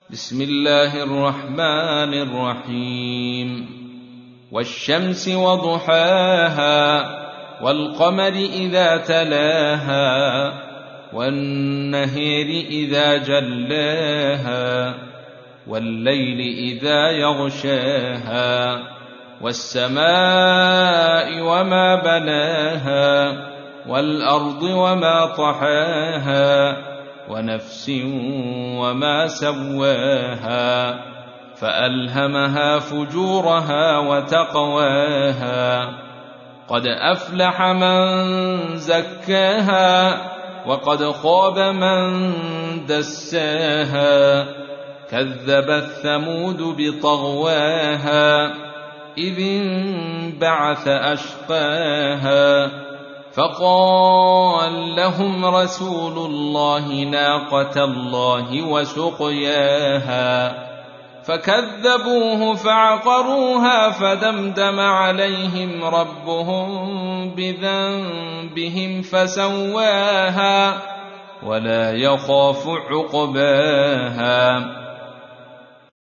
بسم الله الرحمن الرحيم والشمس وضحاها والقمر إذا تلاها والنهر إذا جلاها والليل إذا يغشاها والسماء وما بناها والأرض وما طحاها ونفس وما سواها فألهمها فجورها وتقواها قد أفلح من زكاها وقد خاب من دساها كذبت ثمود بطغواها إذ انبعث أشقاها فقال لهم رسول الله ناقة الله وسقياها فكذبوه فعقروها فدمدم عليهم ربهم بذنبهم فسواها ولا يخاف عقباها